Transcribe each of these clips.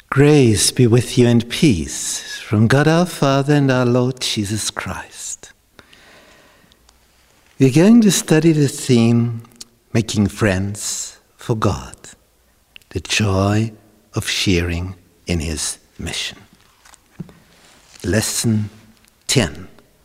Grace be with you and peace from God our Father and our Lord Jesus Christ. We're going to study the theme, Making Friends for God, the joy of sharing in His mission. Lesson 10,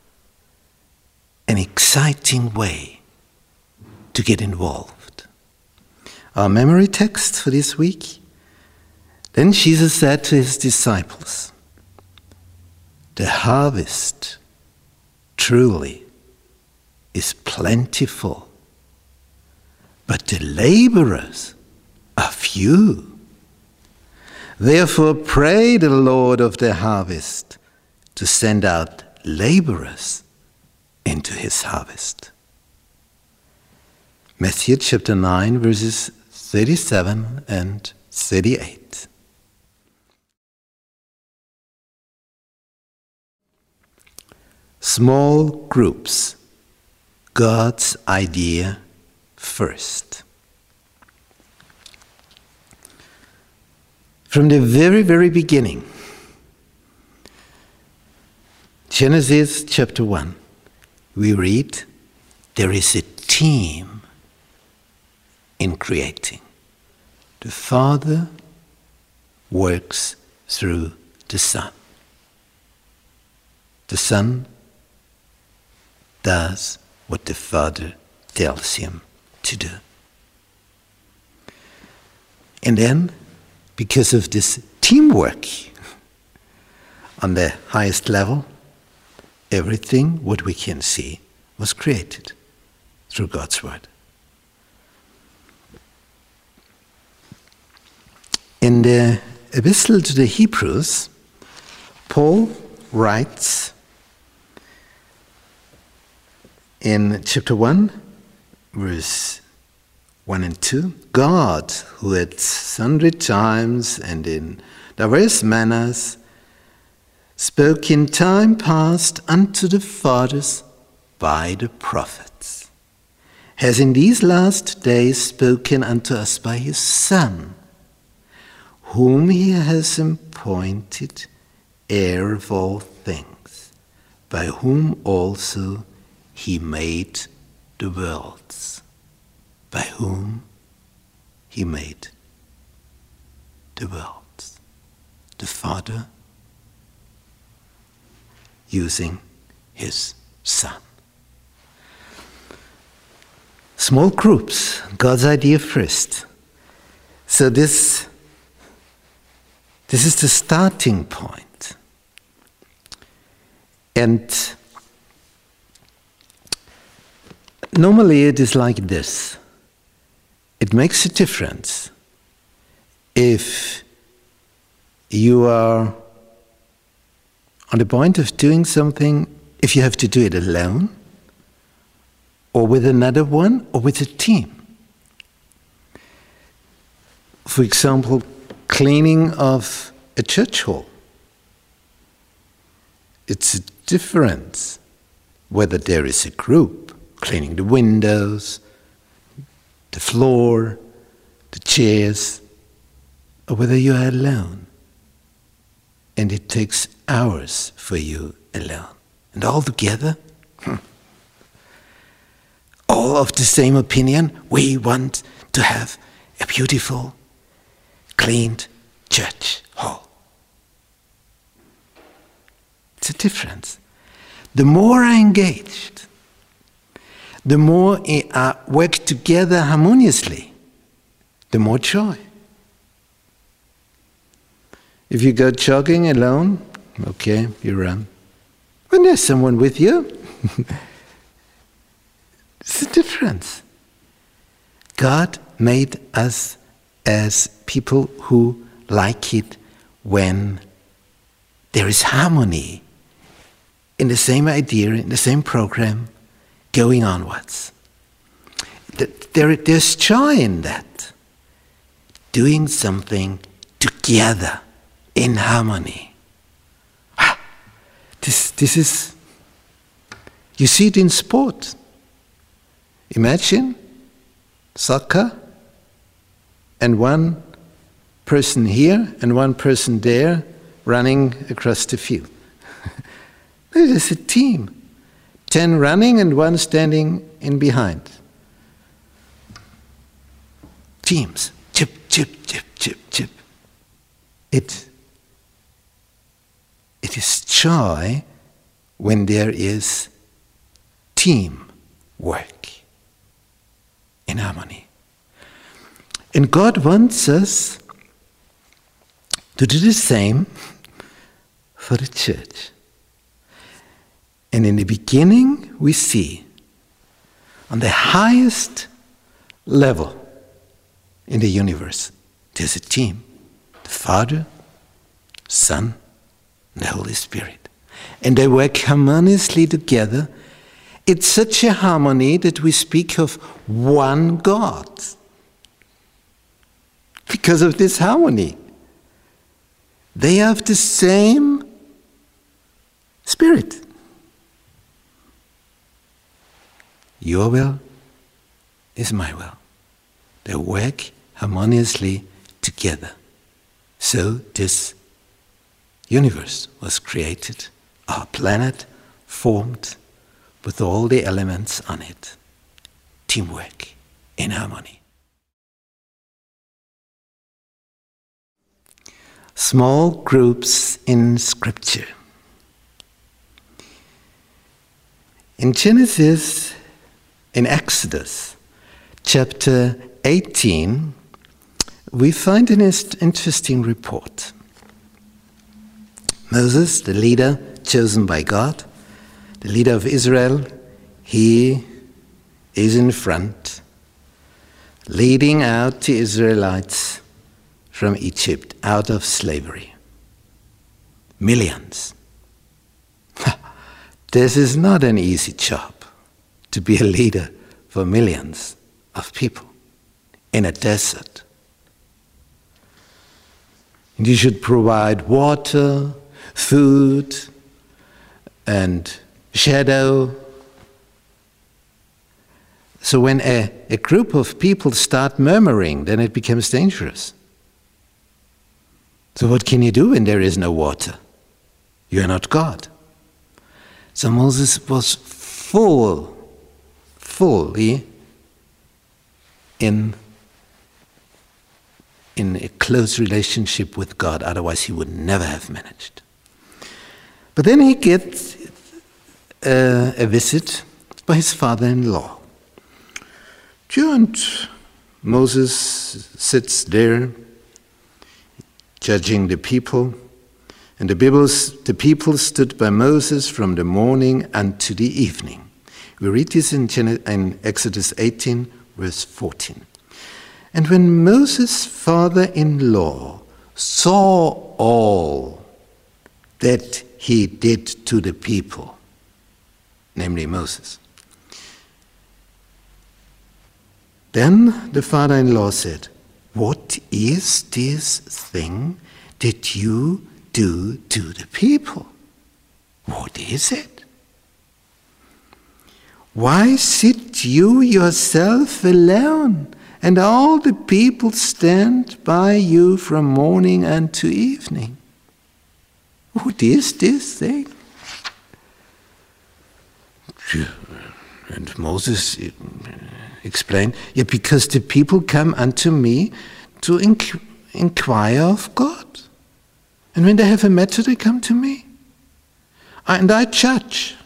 an exciting way to get involved. Our memory text for this week: Then Jesus said to his disciples, "The harvest truly is plentiful, but the laborers are few. Therefore pray the Lord of the harvest to send out laborers into his harvest." Matthew chapter 9, verses 37 and 38. Small groups, God's idea first. From the very, very beginning, Genesis chapter 1, we read, there is a team in creating. The Father works through the Son. The Son does what the Father tells him to do. And then, because of this teamwork on the highest level, everything what we can see was created through God's Word. In the Epistle to the Hebrews, Paul writes in chapter 1, verse 1 and 2, God, who at sundry times and in diverse manners spoke in time past unto the fathers by the prophets, has in these last days spoken unto us by his Son, whom he has appointed heir of all things, by whom also he made the worlds. By whom he made the worlds. The Father using his Son. Small groups, God's idea first. So this is the starting point. And normally it is like this. It makes a difference if you are on the point of doing something, if you have to do it alone, or with another one, or with a team. For example, cleaning of a church hall. It's a difference whether there is a group cleaning the windows, the floor, the chairs, or whether you are alone. And it takes hours for you alone. And all together, all of the same opinion, we want to have a beautiful, cleaned church hall. It's a difference. The more I engaged, the more I work together harmoniously, the more joy. If you go jogging alone, okay, you run. When there's someone with you, it's a difference. God made us as people who like it when there is harmony in the same idea, in the same program, going onwards. There's joy in that. Doing something together in harmony. This is, you see it in sport. Imagine soccer and one person here and one person there running across the field. It is a team. 10 running and 1 standing in behind. Teams. Chip, chip, chip, chip, chip. It is joy when there is team work in harmony. And God wants us to do the same for the church. And in the beginning, we see on the highest level in the universe, there's a team. The Father, Son, and the Holy Spirit. And they work harmoniously together. It's such a harmony that we speak of one God. Because of this harmony. They have the same Spirit. Your will is my will. They work harmoniously together. So this universe was created, our planet formed with all the elements on it. Teamwork in harmony. Small groups in Scripture. In Genesis, in Exodus, chapter 18, we find an interesting report. Moses, the leader chosen by God, the leader of Israel, he is in front, leading out the Israelites from Egypt, out of slavery. Millions. This is not an easy job, to be a leader for millions of people in a desert. And you should provide water, food, and shadow. So when a group of people start murmuring, then it becomes dangerous. So what can you do when there is no water? You are not God. So Moses was fully in a close relationship with God, otherwise he would never have managed. But then he gets a visit by his father-in-law. And Moses sits there judging the people, and the people stood by Moses from the morning unto the evening. We read this in Exodus 18, verse 14. And when Moses' father-in-law saw all that he did to the people, namely Moses, then the father-in-law said, "What is this thing that you do to the people? What is it? Why sit you yourself alone, and all the people stand by you from morning unto evening? What is this thing?" And Moses explained, because the people come unto me to inquire of God. And when they have a matter, they come to me. And I judge.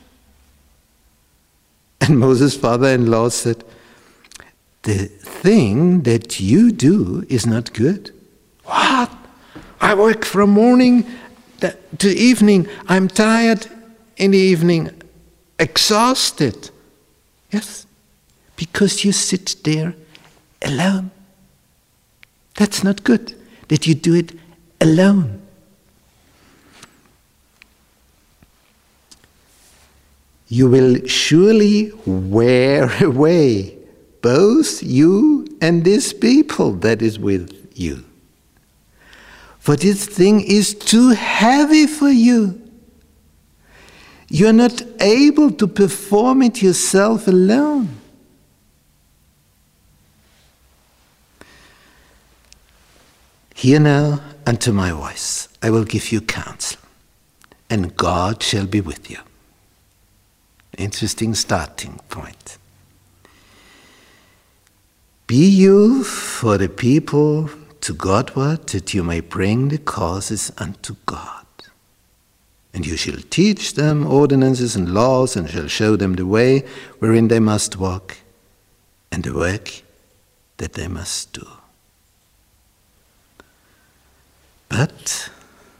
And Moses' father-in-law said, "The thing that you do is not good." "What? I work from morning to evening. I'm tired in the evening, exhausted." "Yes, because you sit there alone. That's not good, that you do it alone." "You will surely wear away, both you and this people that is with you. For this thing is too heavy for you. You are not able to perform it yourself alone." Hear now unto my voice. I will give you counsel, and God shall be with you. Interesting starting point. Be you for the people to Godward, that you may bring the causes unto God. And you shall teach them ordinances and laws, and shall show them the way wherein they must walk, and the work that they must do. But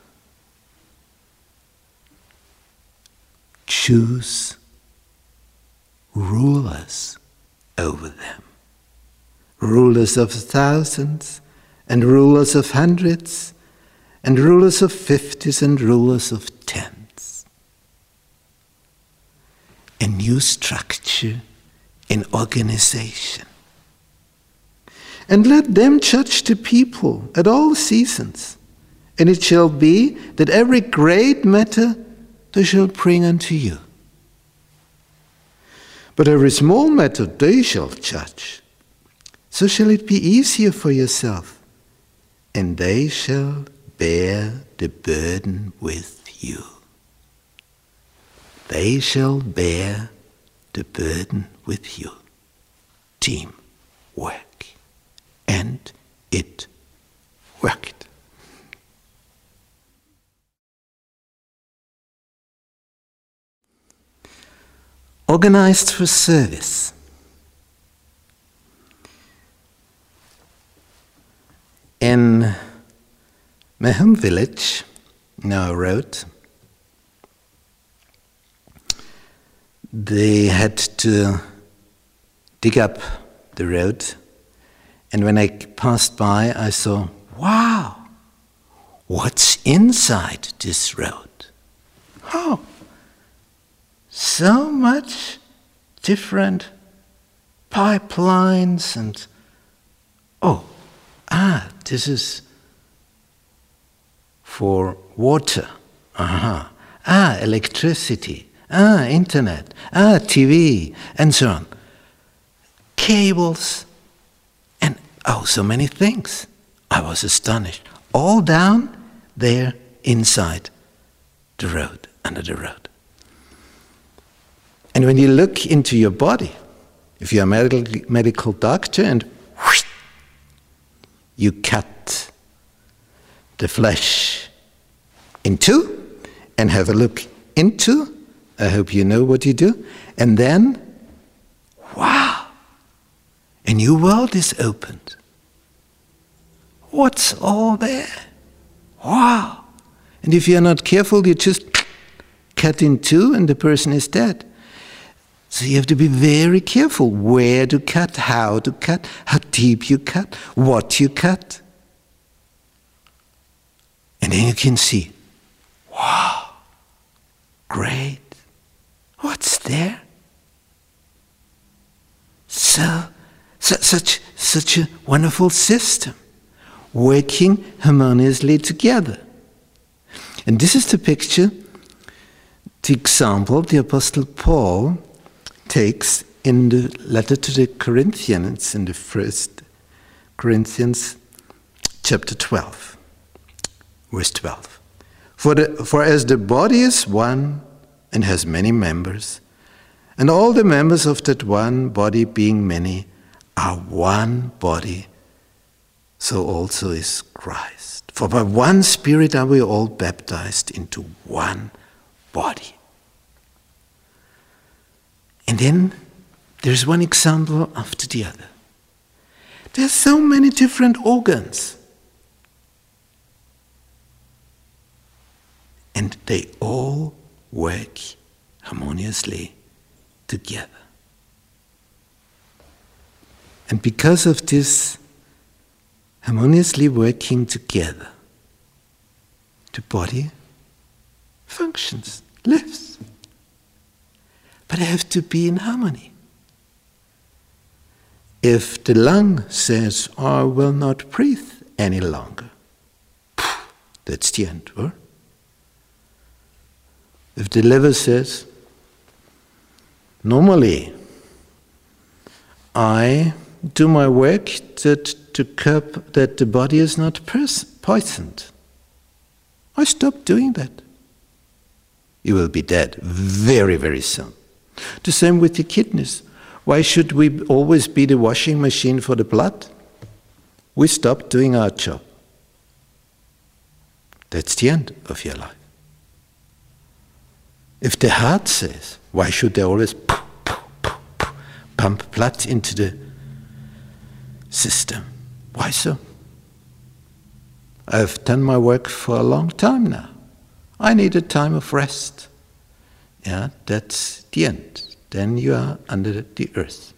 choose rulers over them. Rulers of thousands, and rulers of hundreds, and rulers of 50s, and rulers of 10s. A new structure in organization. And let them judge the people at all seasons. And it shall be that every great matter they shall bring unto you. But every small matter they shall judge. So shall it be easier for yourself, and they shall bear the burden with you. They shall bear the burden with you. Teamwork. And it worked. Organized for service. In my home village, now a road, they had to dig up the road, and when I passed by, I saw, wow, what's inside this road? Oh, so much different pipelines and, this is for water. Electricity. Internet. TV, and so on. Cables, and so many things. I was astonished. All down there inside the road, under the road. And when you look into your body, if you're a medical doctor and you cut the flesh in two and have a look into, I hope you know what you do, and then, wow, a new world is opened. What's all there? Wow. And if you're not careful, you just cut in two and the person is dead. So you have to be very careful where to cut, how deep you cut, what you cut. And then you can see, wow, great, what's there? Such a wonderful system, working harmoniously together. And this is the picture, the example the Apostle Paul takes in the letter to the Corinthians, in the 1 Corinthians chapter 12, verse 12. For as the body is one and has many members, and all the members of that one body being many are one body, so also is Christ. For by one Spirit are we all baptized into one body. And then there's one example after the other. There's so many different organs. And they all work harmoniously together. And because of this harmoniously working together, the body functions, lives. But I have to be in harmony. If the lung says, I will not breathe any longer, that's the end, or? If the liver says, normally I do my work that to curb that the body is not poisoned. I stopped doing that. You will be dead very, very soon. The same with the kidneys. Why should we always be the washing machine for the blood? We stopped doing our job. That's the end of your life. If the heart says, why should they always pump blood into the system? Why so? I've done my work for a long time now. I need a time of rest. Yeah, that's the end. Then you are under the earth.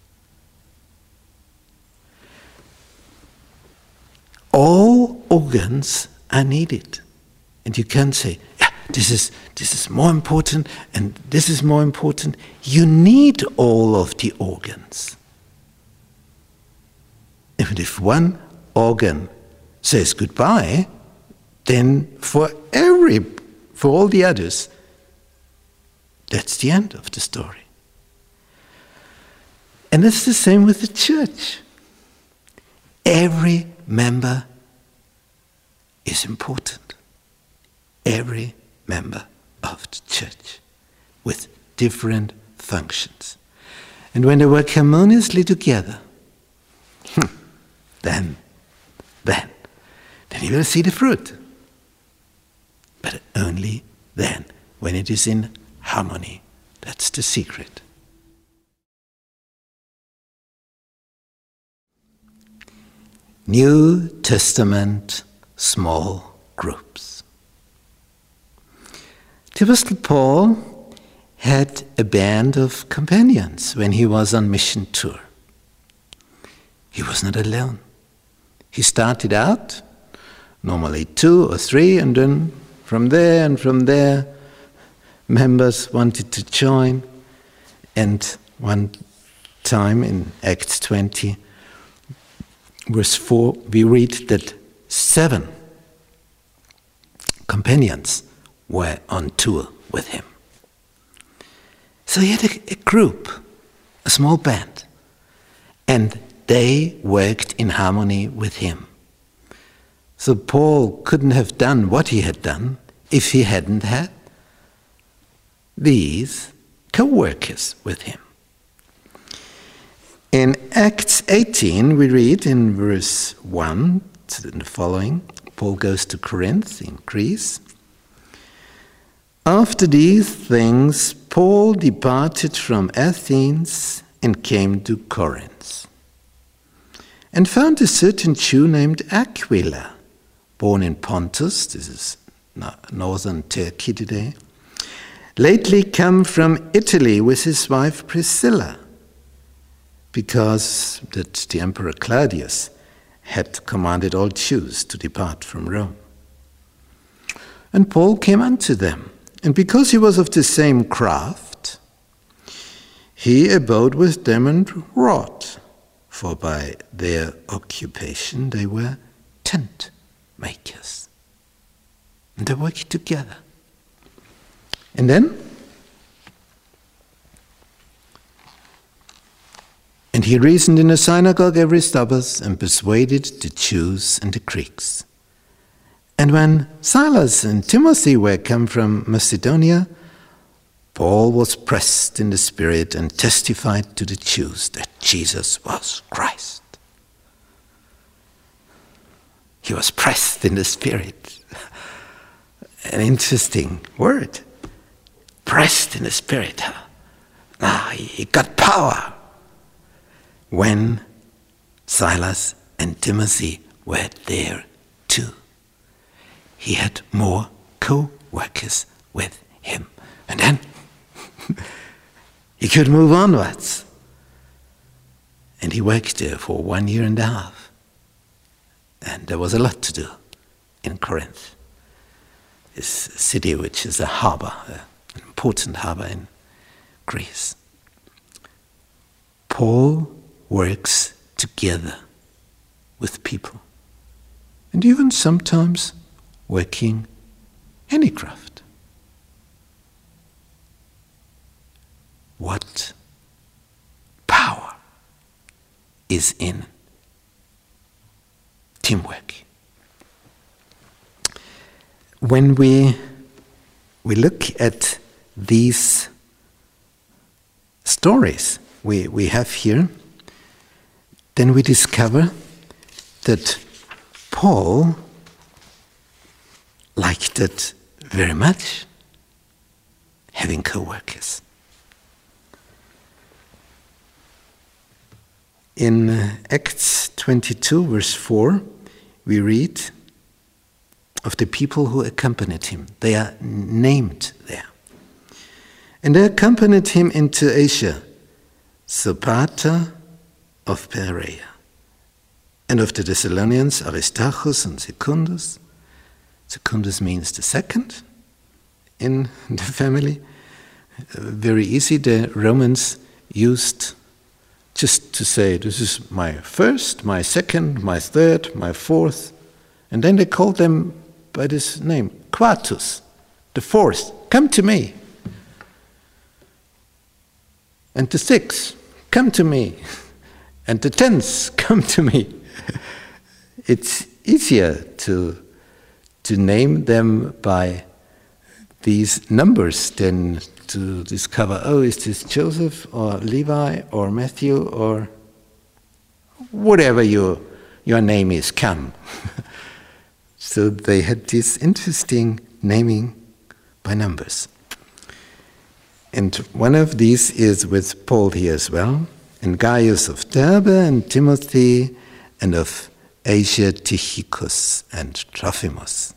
All organs are needed. And you can't say, yeah, this is more important and this is more important. You need all of the organs. And if one organ says goodbye, then for all the others, that's the end of the story. And it's the same with the church. Every member is important. Every member of the church with different functions. And when they work harmoniously together, then you will see the fruit. But only then, when it is in harmony. That's the secret. New Testament small groups. The Apostle Paul had a band of companions when he was on mission tour. He was not alone. He started out, normally 2 or 3, and then from there, members wanted to join. And one time in Acts 20, verse 4, we read that 7 companions were on tour with him. So he had a group, a small band, and they worked in harmony with him. So Paul couldn't have done what he had done if he hadn't had these co-workers with him. In Acts 18, we read in verse 1 to the following, Paul goes to Corinth in Greece. After these things, Paul departed from Athens and came to Corinth, and found a certain Jew named Aquila, born in Pontus, this is northern Turkey today, lately come from Italy with his wife Priscilla, because that the Emperor Claudius had commanded all Jews to depart from Rome. And Paul came unto them, and because he was of the same craft, he abode with them and wrought, for by their occupation they were tent makers. And they worked together. And then, and he reasoned in the synagogue every Sabbath and persuaded the Jews and the Greeks. And when Silas and Timothy were come from Macedonia, Paul was pressed in the Spirit and testified to the Jews that Jesus was Christ. He was pressed in the Spirit. An interesting word. Pressed in the Spirit. He got power when Silas and Timothy were there too. He had more co-workers with him. And then he could move onwards. And he worked there for 1.5 years. And there was a lot to do in Corinth. This city which is a harbor, an important harbor in Greece. Paul works together with people. And even sometimes working handicraft. What power is in teamwork. When we look at these stories we have here, then we discover that Paul liked it very much, having co-workers. In Acts 22, verse 4, we read of the people who accompanied him. They are named there. And they accompanied him into Asia, Sopater of Berea, and of the Thessalonians, Aristarchus and Secundus. Secundus means the second in the family. Very easy, the Romans used just to say, this is my first, my second, my third, my fourth. And then they called them by this name, Quartus, the fourth, come to me. And the sixth, come to me. And the 10th, come to me. It's easier to name them by these numbers than to discover, oh, is this Joseph or Levi or Matthew or whatever your name is, come. So they had this interesting naming by numbers. And one of these is with Paul here as well, and Gaius of Derbe, and Timothy, and of Asia, Tychicus and Trophimus.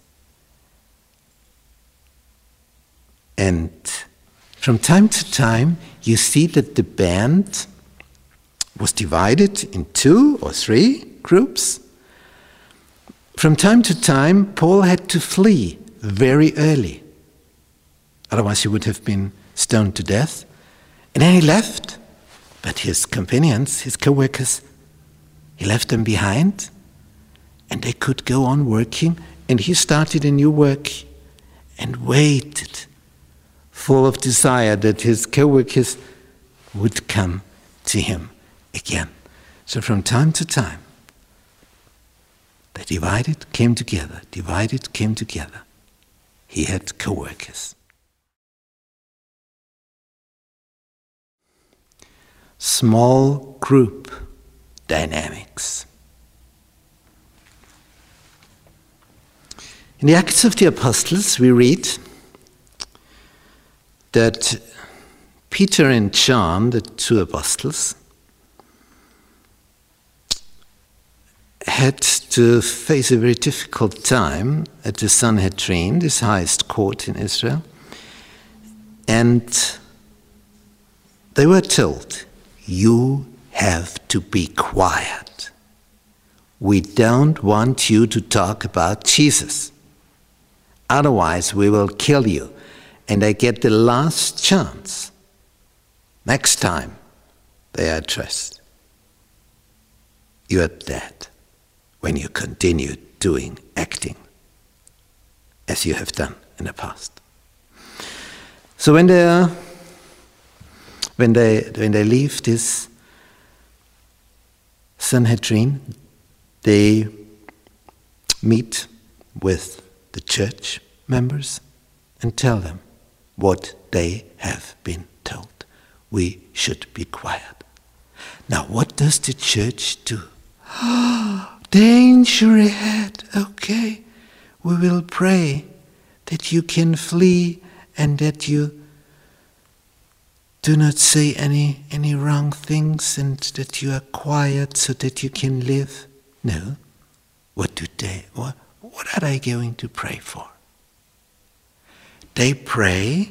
And from time to time, you see that the band was divided in 2 or 3 groups. From time to time, Paul had to flee very early. Otherwise, he would have been stoned to death. And then he left. But his companions, his co-workers, he left them behind. And they could go on working. And he started a new work and waited, full of desire that his co-workers would come to him again. So from time to time, they divided, came together, divided, came together. He had co-workers. Small group dynamics. In the Acts of the Apostles, we read that Peter and John, the 2 apostles, had to face a very difficult time at the Sanhedrin, this highest court in Israel, and they were told, you have to be quiet. We don't want you to talk about Jesus. Otherwise, we will kill you. And they get the last chance. Next time they are addressed, you are dead when you continue acting as you have done in the past. So when they leave this Sanhedrin, they meet with the church members and tell them what they have been told. We should be quiet. Now, what does the church do? Danger ahead. Okay, we will pray that you can flee and that you do not say any wrong things and that you are quiet so that you can live. No. What are they going to pray for? They pray.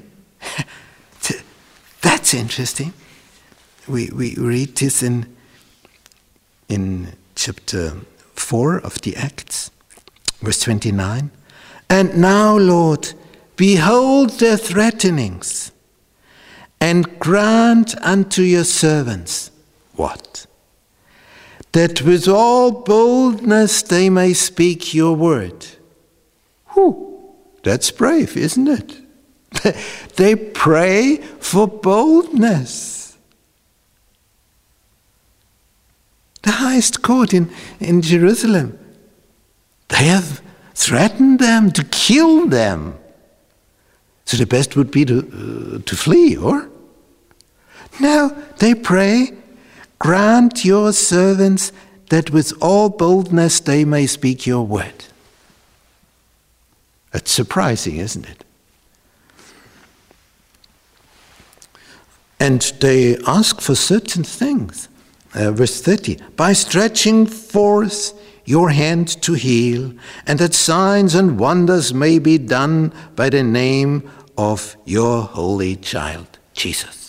That's interesting. We read this in chapter 4 of the Acts, verse 29. And now, Lord, behold their threatenings, and grant unto your servants what? That with all boldness they may speak your word. Whew, that's brave, isn't it? They pray for boldness. The highest court in Jerusalem They have threatened them to kill them. So the best would be to flee, or? No, they pray, grant your servants that with all boldness they may speak your word. It's surprising, isn't it? And they ask for certain things. Verse 30, by stretching forth your hand to heal, and that signs and wonders may be done by the name of your holy child, Jesus.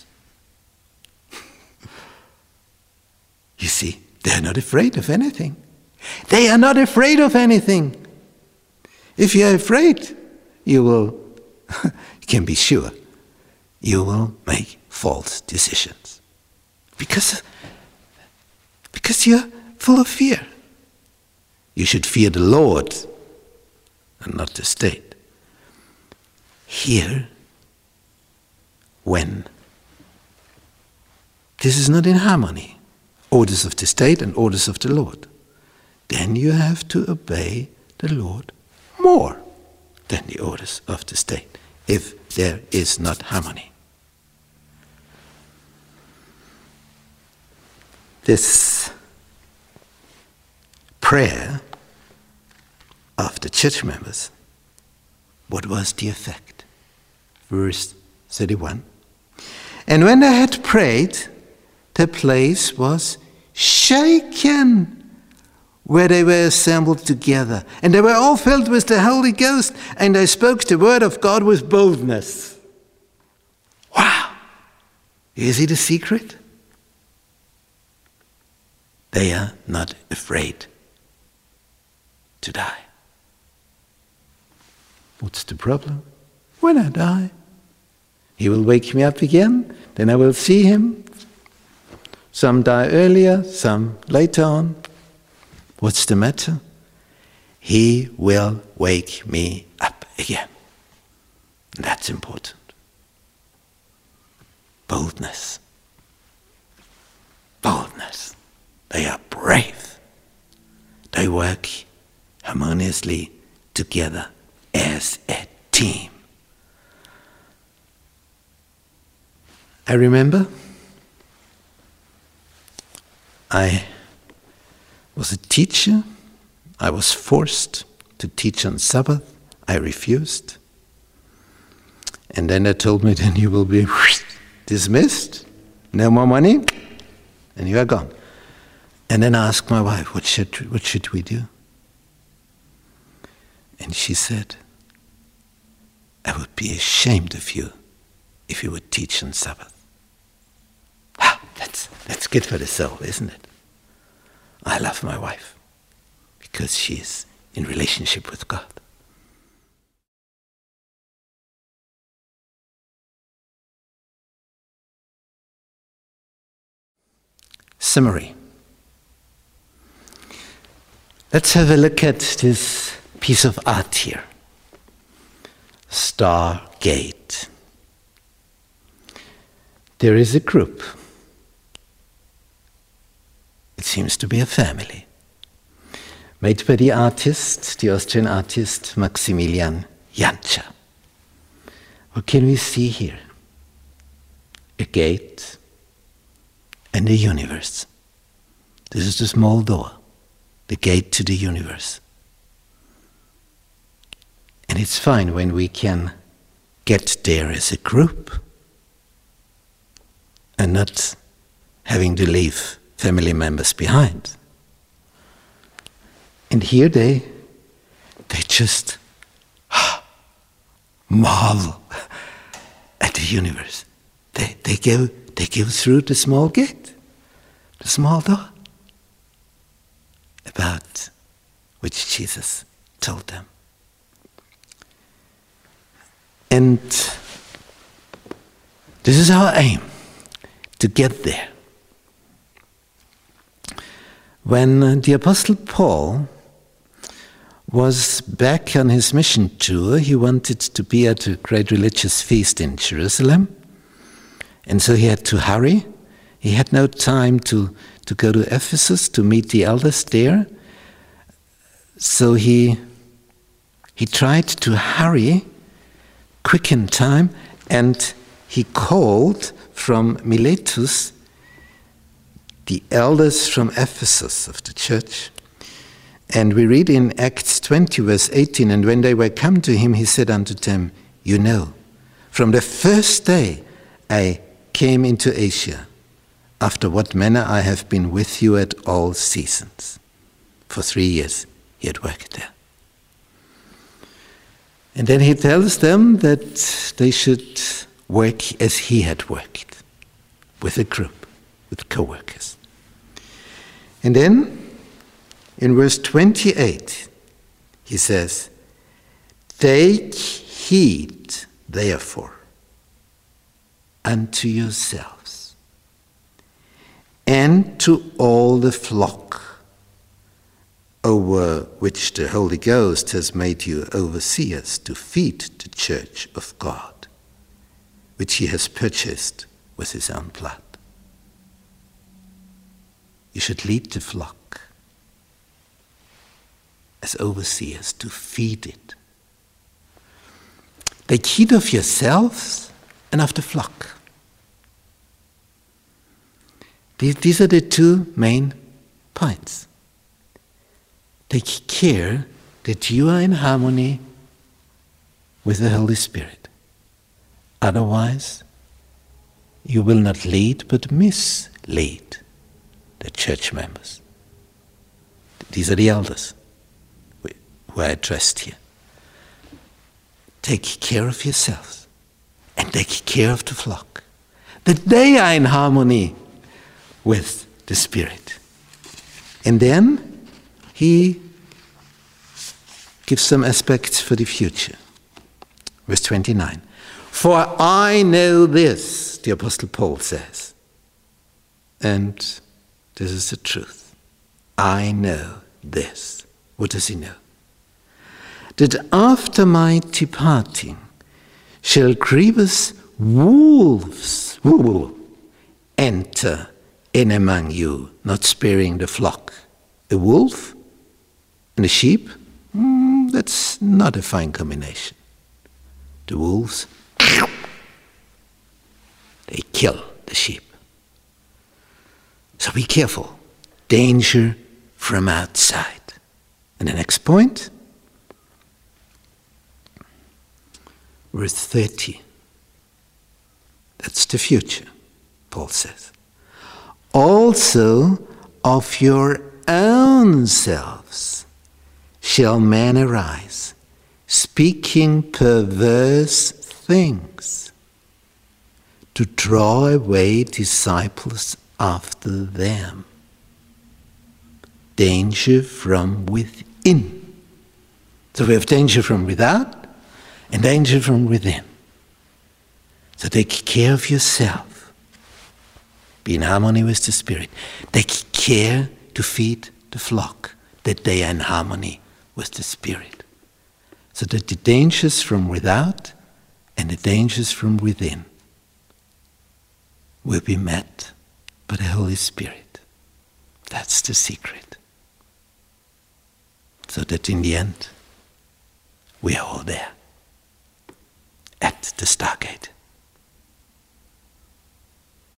You see, they're not afraid of anything. They are not afraid of anything. If you're afraid, you will, you can be sure, you will make false decisions. Because you're full of fear. You should fear the Lord and not the state. Here, when this is not in harmony, orders of the state and orders of the Lord, then you have to obey the Lord more than the orders of the state, if there is not harmony. This prayer of the church members, what was the effect? Verse 31. And when they had prayed, the place was shaken where they were assembled together. And they were all filled with the Holy Ghost, and they spoke the word of God with boldness. Wow! You see the secret? They are not afraid to die. What's the problem? When I die, he will wake me up again, then I will see him. Some die earlier, some later on. What's the matter? He will wake me up again. That's important. Boldness. Boldness. They are brave. They work harmoniously together as a team. I remember I was a teacher. I was forced to teach on Sabbath. I refused. And then they told me, then you will be dismissed, no more money, and you are gone. And then I asked my wife, what should we do? And she said, I would be ashamed of you if you would teach on Sabbath. That's good for the soul, isn't it? I love my wife because she's in relationship with God. Summary. Let's have a look at this piece of art here. Stargate. There is a group. It seems to be a family. Made by the artist, the Austrian artist Maximilian Jantscher. What can we see here? A gate and a universe. This is the small door, the gate to the universe. And it's fine when we can get there as a group and not having to leave family members behind. And here they just marvel at the universe. They go through the small gate, the small door, about which Jesus told them. And this is our aim, to get there. When the Apostle Paul was back on his mission tour, he wanted to be at a great religious feast in Jerusalem. And so he had to hurry. He had no time to go to Ephesus to meet the elders there. So he tried to hurry, quicken time, and he called from Miletus the elders from Ephesus of the church. And we read in Acts 20, verse 18, and when they were come to him, he said unto them, you know, from the first day I came into Asia, after what manner I have been with you at all seasons. For 3 years he had worked there. And then he tells them that they should work as he had worked, with a group, with co-workers. And then, in verse 28, he says, take heed, therefore, unto yourselves, and to all the flock over which the Holy Ghost has made you overseers to feed the church of God, which he has purchased with his own blood. You should lead the flock as overseers to feed it. Take heed of yourselves and of the flock. These are the two main points. Take care that you are in harmony with the Holy Spirit. Otherwise, you will not lead but mislead the church members. These are the elders who are addressed here. Take care of yourselves and take care of the flock, that they are in harmony with the Spirit. And then he gives some aspects for the future. Verse 29. For I know this, the Apostle Paul says, and this is the truth. I know this. What does he know? That after my departing shall grievous wolves enter in among you, not sparing the flock. A wolf and a sheep? That's not a fine combination. The wolves, they kill the sheep. So be careful. Danger from outside. And the next point, verse 30. That's the future, Paul says. Also of your own selves shall men arise, speaking perverse things, to draw away disciples after them. Danger from within. So we have danger from without and danger from within. So take care of yourself. Be in harmony with the Spirit. Take care to feed the flock, that they are in harmony with the Spirit. So that the dangers from without and the dangers from within will be met by the Holy Spirit. That's the secret. So that in the end, we are all there at the Stargate.